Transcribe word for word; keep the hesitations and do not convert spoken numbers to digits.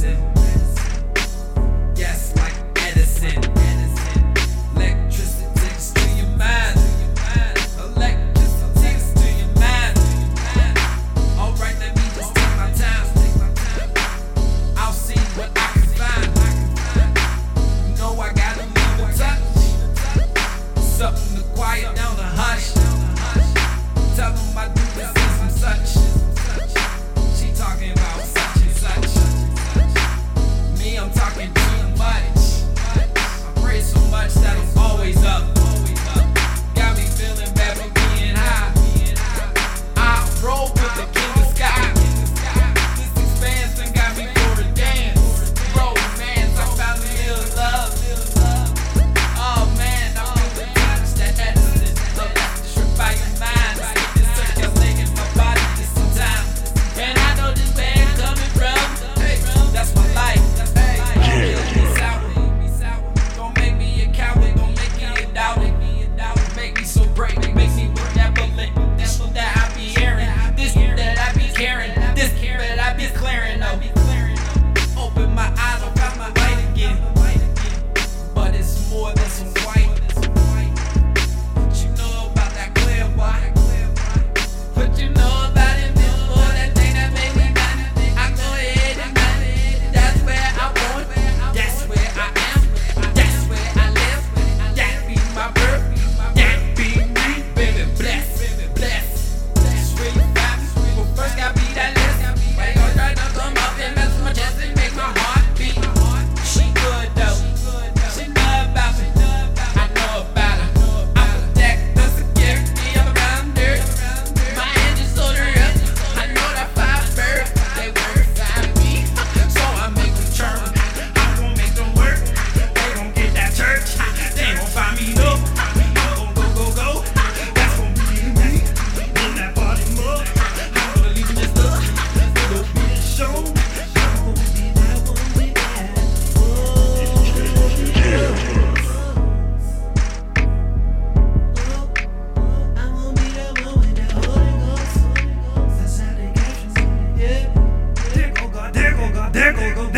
medicine. Yes, like Edison. Electricity takes to your mind. Electricity takes to your mind. Alright, let me just take my time. I'll see what I can find. You know I got a little touch, something to quiet down the hush. Tell them I do this and such. She talking about such and such. Me, I'm talking too much. I pray so much that I'm always up. Got me feeling bad for being high. I roll with the king of sky. This expansion got me for a dance. Romance, I found a little love. Oh man, I feel the touch that Edison. Electrify your mind. This circulating my body just some time. And I know this man coming from. Hey, that's my life. Hey, be sour. Don't make me a coward. Don't make me a doubter. Make me so brave. Make me with that bullet. This that I be hearing. This that I be caring. This that I be clearing. No. Open my eyes, I'll find my light again. But it's more than some white. What you know about that clear white? What you know about it before that thing that made me die? I go ahead and die. That's where I want. That's where I am. That's where I live. That be my birth. That be me. Baby, bless. Bless. That's where you find me. Well, first gotta be that list. Why you gonna try to come up and mess with my chest and make my heart beat? She good though. She know about me. I know about her. I protect the security around her. My engines order up. I know that five birds. They won't find me. So I make them churn. I won't make them work. They gon' get that church. They gon' find me no. I'm gon' go, go, go. That's gon' be me. On that body mug. I'm gonna leave it just up. It'll be a show. I'm gonna be that one with that. I'm gonna be that one with that Holy Ghost. That's how they capture me. Yeah. There go God, there go God, there go God.